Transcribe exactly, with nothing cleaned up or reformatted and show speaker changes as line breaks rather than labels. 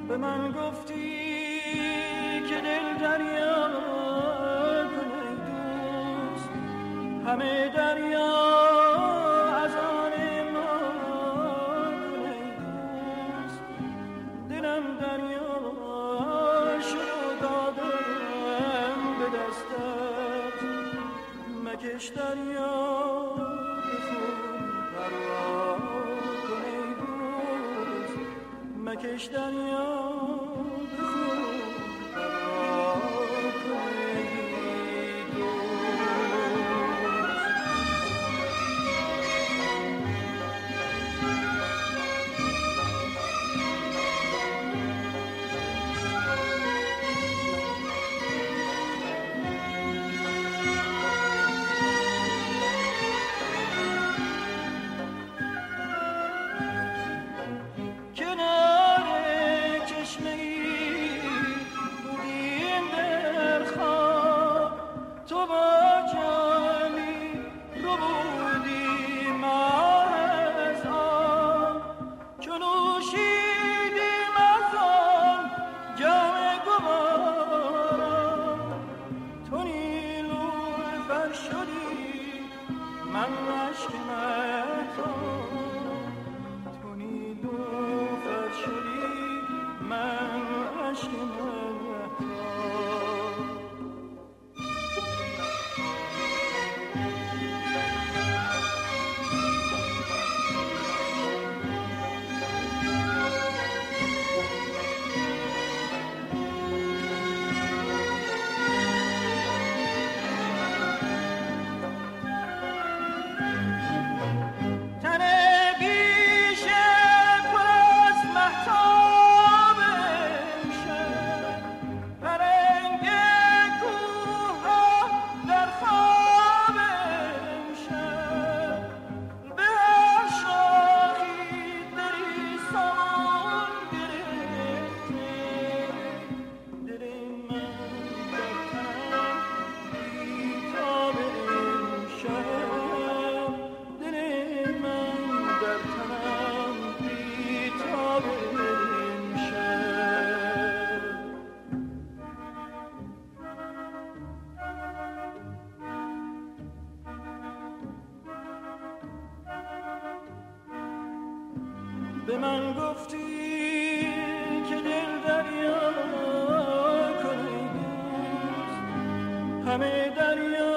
به من گفتی که دل دریا کن ای دوست، همه دریا از آن ما کن ای دوست. دلم دریا شد و دادم به دستت، مکش دریا به خون پروا کن ای دوست، مکش دریا به خون پروا کن ای به من گفتی که دل دریا کن ای دوست، همه دریا